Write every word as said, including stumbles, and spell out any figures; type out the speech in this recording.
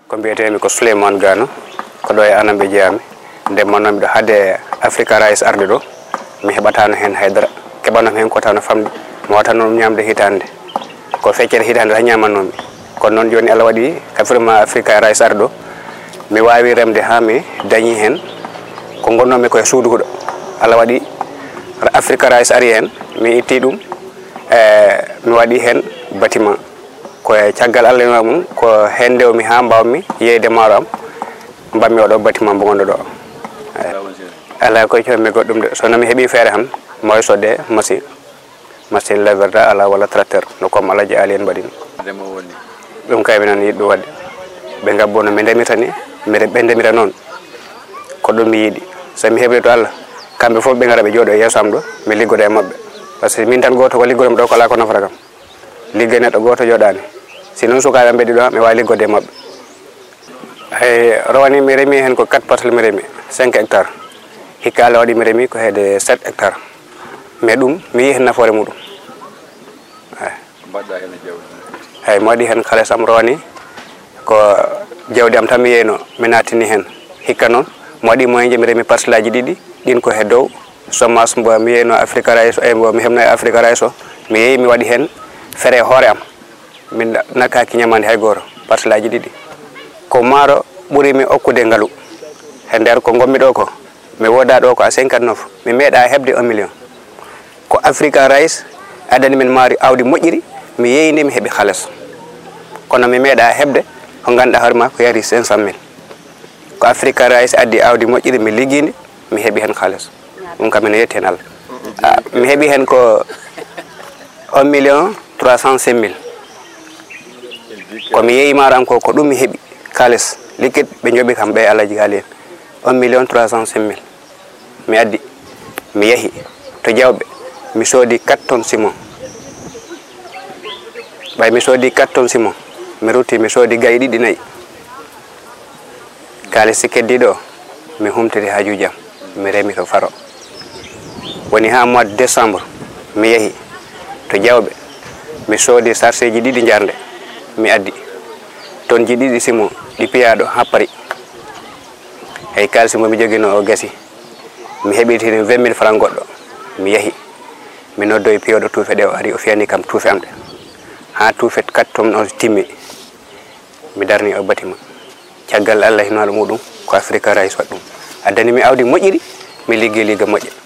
ko mbiyetemi ko Souleymane Gano ko ɗo e Anambe Jeyami nde mannomi ɗo hade Africa Rice arde ɗo mi heɓatano hen haydara keɓanom hen ko tawno famde mi watano ñamde hitande ko feccere hitande tan ñamannomi kono noon joni Allah waɗi ka vraiment Africa Rice arde ɗo mi wawi remde ha mi dañi hen ko gonnomi koye suudu huɗo Allah waɗi Africa Rice ari hen mi itti ɗum e mi waɗi hen bâtiment koye caggal Allah ina mum ko hen ndewmi ha mbawmi yeyde maaro am mbammi oɗo bâtiment mo gonɗo ɗo ala koye comi goɗɗum de sono mi heeɓi feere han moy sodde machine machine leverta ala walla tracteur no comme Allah jaali en mbaɗi ɗum kay minen yiɗɗo wadde ɓe gabbono mi ndemirta ni ɓe ndemira noon ko ɗum mi yiiɗi so mi heɓri to Allah kamɓe fof ɓe gara ɓe jooɗo e yeeso am ɗo mi liggodo e mabɓe par ce que min tan goto ko liggoɗomi ɗo ko ala ko nafata kam liggoy neɗɗo goto jooɗani sinon sukaɓe mbeɗi ɗo mi wawi liggode e mabɓe ay rowani mi remi hen ko quatre parcelles mi remi cinq hectares hikka Allah waɗi mi remi ko heede sept hectares mais ɗum mi yi hen nafoore muɗum ay mbaɗɗa hen jawdi ay mi waɗi hen haalis am rowani ko jawdi am tan mi yeyno mi natini hen hikka noon mi waɗi moyen je mi remi parcelle aji ɗiɗi ɗin ko he dow semence mbo mi yeyno Africa Rice e mbo mi heɓno e Africa Rice o mi yeeyi mi waɗi hen fere hoore am min nakkaki ñamande hay goto parcelle aji ɗiɗi ko maaro ɓuurimi okkude ngaalu e nder ko gommi ɗo ko mi woda ɗo ko a cinquante-neuf mi meeɗa hebde un million ko Africa Rice adani min maari awdi moƴƴiri mi yeyni mi heeɓi haalis kono mi meeɗa hebde ko ganduɗa hoore ma ko yari cinq cent mille ko Africa Rice addi awdi moƴƴiri mi liggini mi heeɓi hen haalis ɗum kam ene yetti hen Allah mi heeɓi hen ko un million trois cent cinq mille komi yeeyi maaro am ko ko ɗum mi heeɓi haalis liquide ɓe jooɓi kam ɓe Allah jigali en un million trois cent cinq mille mi addi mi yeehi to jawɓe mi soodi quatre tonnes ciment ɓay mi soodi quatre tonnes ciment mi rutti mi soodi gayi ɗiɗi nayyi haalis si keddiɗo mi humtiri hajuji am mi remi to faro woni ha mois de décembre mi yeehi to jawɓe mi soodi charge ji ɗiɗi jarde mi addi tonne ji ɗiɗi ciment ɗi piyaɗo ha Paris hay kalisi mo mi joguino o gasi mi heɓitini vingt mille francs goɗɗo mi yeehi mi noddoyi piyoɗo tuufe ɗe o ari o fiyani kam tuufe am ɗe ha tuufe quatre tonnes o timmi mi darni o bâtiment caggal Allah hinoɗo muɗum ko Africa Rice waɗi ɗum addani mi awdi moƴƴiri mi liggey ligga moƴƴa